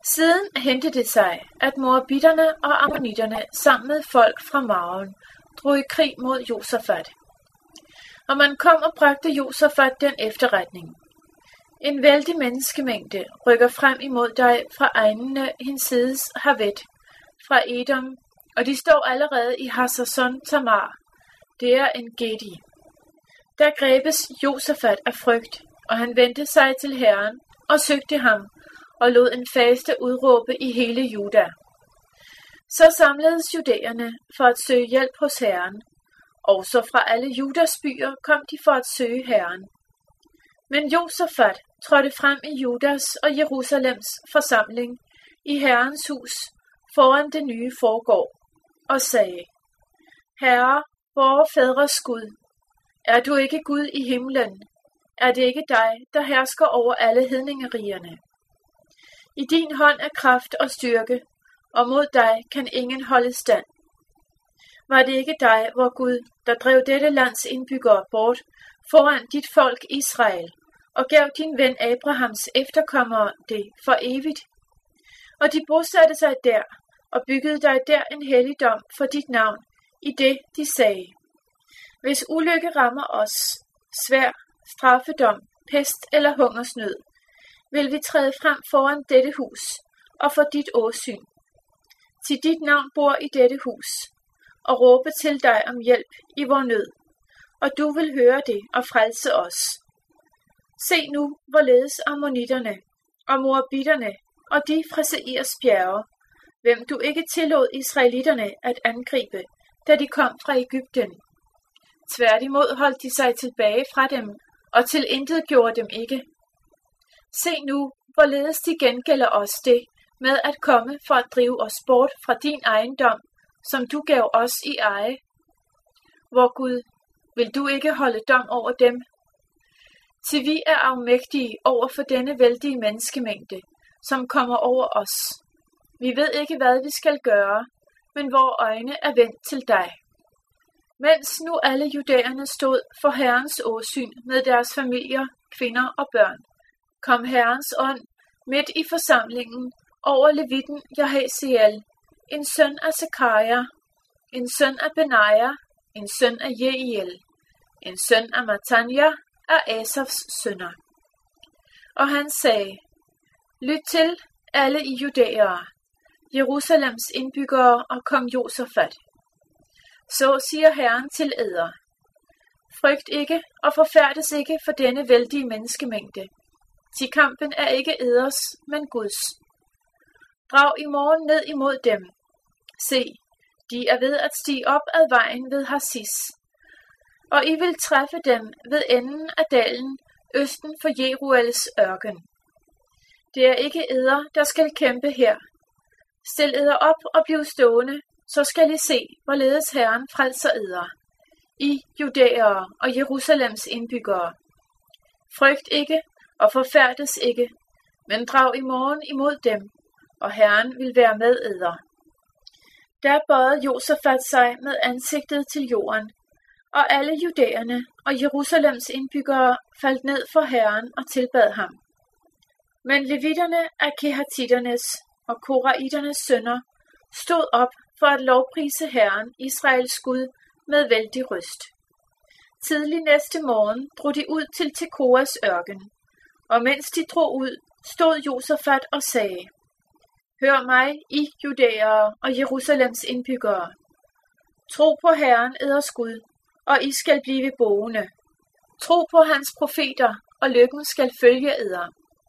Siden hentede det sig, at moabitterne og ammonitterne sammen med folk fra Maon drog i krig mod Josafat. Og man kom og bragte Josafat den efterretning. En vældig menneskemængde rykker frem imod dig fra egnene hinsides Havet, fra Edom, og de står allerede i Hasason Tamar. Det er en Gedi. Der grebes Josafat af frygt, og han vendte sig til Herren og søgte ham, og lod en faste udråbe i hele Juda. Så samledes judæerne for at søge hjælp hos Herren, og så fra alle Judas byer kom de for at søge Herren. Men Josafat trådte frem i Judas og Jerusalems forsamling i Herrens hus foran det nye forgård og sagde: Herre, vore fædres Gud, er du ikke Gud i himlen? Er det ikke dig, der hersker over alle hedningerierne? I din hånd er kraft og styrke, og mod dig kan ingen holde stand. Var det ikke dig, vor Gud, der drev dette lands indbyggere bort foran dit folk Israel, og gav din ven Abrahams efterkommere det for evigt? Og de bosatte sig der, og byggede dig der en helligdom for dit navn, i det de sagde: Hvis ulykke rammer os, svær, straffedom, pest eller hungersnød, vil vi træde frem foran dette hus og for dit åsyn. Til dit navn bor i dette hus, og råbe til dig om hjælp i vor nød, og du vil høre det og frelse os. Se nu, hvorledes ammonitterne og moabitterne og de fra Seirs bjerge, hvem du ikke tillod israelitterne at angribe, da de kom fra Egypten. Tværtimod holdt de sig tilbage fra dem, og tilintetgjorde dem ikke. Se nu, hvorledes de gengælder os det med at komme for at drive os bort fra din ejendom, som du gav os i eje. Vor Gud, vil du ikke holde dom over dem? Til vi er afmægtige over for denne vældige menneskemængde, som kommer over os. Vi ved ikke, hvad vi skal gøre, men vores øjne er vendt til dig. Mens nu alle judæerne stod for Herrens åsyn med deres familier, kvinder og børn, kom Herrens ånd midt i forsamlingen over levitten Jahaziel, en søn af Zekaria, en søn af Benaja, en søn af Jeiel, en søn af Matanja af Asafs sønner. Og han sagde: Lyt til, alle I judæere, Jerusalems indbyggere og kong Josafat. Så siger Herren til eder: Frygt ikke og forfærdes ikke for denne vældige menneskemængde. Til kampen er ikke eders, men Guds. Drag i morgen ned imod dem. Se, de er ved at stige op ad vejen ved Hasis, og I vil træffe dem ved enden af dalen østen for Jeruels ørken. Det er ikke eder, der skal kæmpe her. Stil eder op og bliv stående, så skal I se, hvorledes Herren frelser eder, I judæere og Jerusalems indbyggere. Frygt ikke og forfærdes ikke, men drag i morgen imod dem, og Herren vil være med eder. Der bøjede Josafat sig med ansigtet til jorden, og alle judæerne og Jerusalems indbyggere faldt ned for Herren og tilbad ham. Men levitterne af kehatitternes og koraitternes sønner stod op for at lovprise Herren, Israels Gud, med vældig røst. Tidlig næste morgen drog de ud til Tekoas ørken, og mens de drog ud, stod Josafat og sagde: Hør mig, I judæere og Jerusalems indbyggere. Tro på Herren, eders Gud, og I skal blive boende. Tro på hans profeter, og lykken skal følge eder.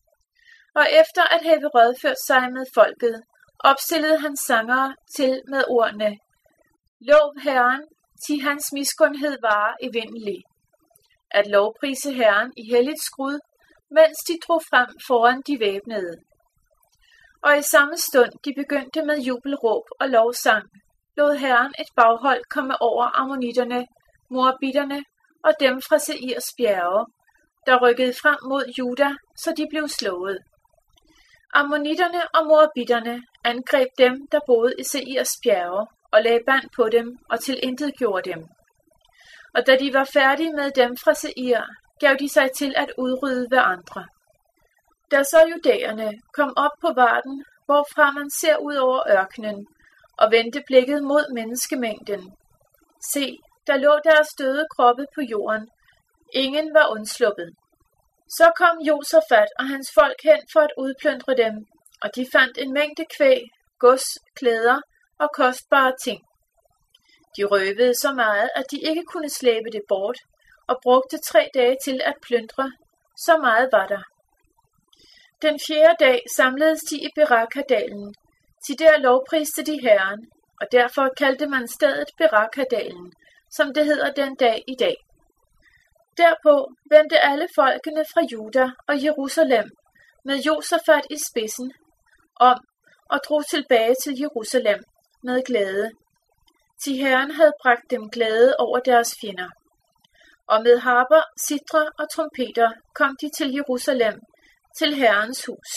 Og efter at have rådført sig med folket, opstillede han sangere til med ordene: Lov Herren, til hans miskundhed varer evindelig. At lovprise Herren i helligt skrud, mens de drog frem foran de væbnede. Og i samme stund de begyndte med jubelråb og lovsang, lod Herren et baghold komme over ammonitterne, moabitterne og dem fra Seirs bjerge, der rykkede frem mod Juda, så de blev slået. Ammonitterne og moabitterne angreb dem, der boede i Seirs bjerge, og lagde band på dem og tilintetgjorde dem. Og da de var færdige med dem fra Seir, gav de sig til at udrydde hverandre. Da så judæerne kom op på varden hvorfra man ser ud over ørkenen, og vendte blikket mod menneskemængden. Se, der lå deres døde kroppe på jorden. Ingen var undsluppet. Så kom Josafat og hans folk hen for at udplyndre dem, og de fandt en mængde kvæg, gods, klæder og kostbare ting. De røvede så meget, at de ikke kunne slæbe det bort, og brugte 3 dage til at plyndre. Så meget var der. Den 4. dag samledes de i Berakadalen, til der lovpriste de Herren, og derfor kaldte man stedet Berakadalen, som det hedder den dag i dag. Derpå vendte alle folkene fra Juda og Jerusalem med Josafat i spidsen om og drog tilbage til Jerusalem med glæde. Til Herren havde bragt dem glæde over deres fjender. Og med harper, sitre og trompeter kom de til Jerusalem, til Herrens hus.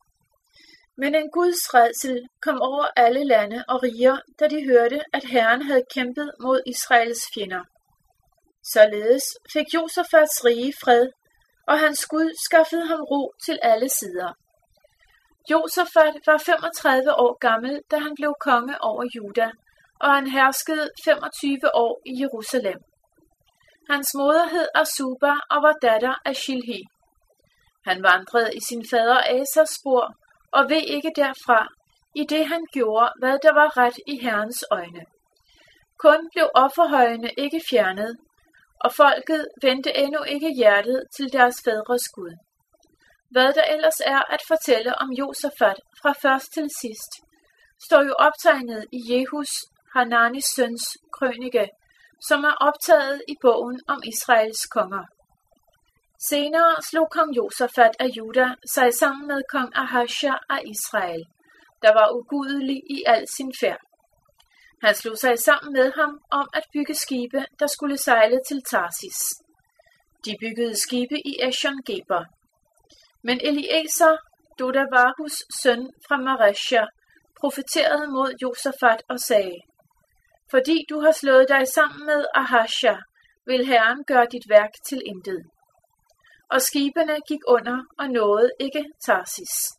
Men en Guds rædsel kom over alle lande og riger, da de hørte, at Herren havde kæmpet mod Israels fjender. Således fik Josafats rige fred, og hans Gud skaffede ham ro til alle sider. Josafat var 35 år gammel, da han blev konge over Juda, og han herskede 25 år i Jerusalem. Hans moder hed Asuba og var datter af Shilhi. Han vandrede i sin fader Asas spor, og ved ikke derfra, i det han gjorde, hvad der var ret i Herrens øjne. Kun blev offerhøjene ikke fjernet, og folket vendte endnu ikke hjertet til deres fædres Gud. Hvad der ellers er at fortælle om Josafat fra først til sidst, står jo optegnet i Jehus, Hananis søns krønike, som er optaget i bogen om Israels konger. Senere slog kong Josafat af Juda sig sammen med kong Ahasja af Israel, der var ugudelig i al sin færd. Han slog sig sammen med ham om at bygge skibe, der skulle sejle til Tarsis. De byggede skibe i Esjon-Geber. Men Eliezer, Dodavahus søn fra Maresja, profeterede mod Josafat og sagde: Fordi du har slået dig sammen med Ahasja, vil Herren gøre dit værk til intet. Og skibene gik under og nåede ikke Tarsis.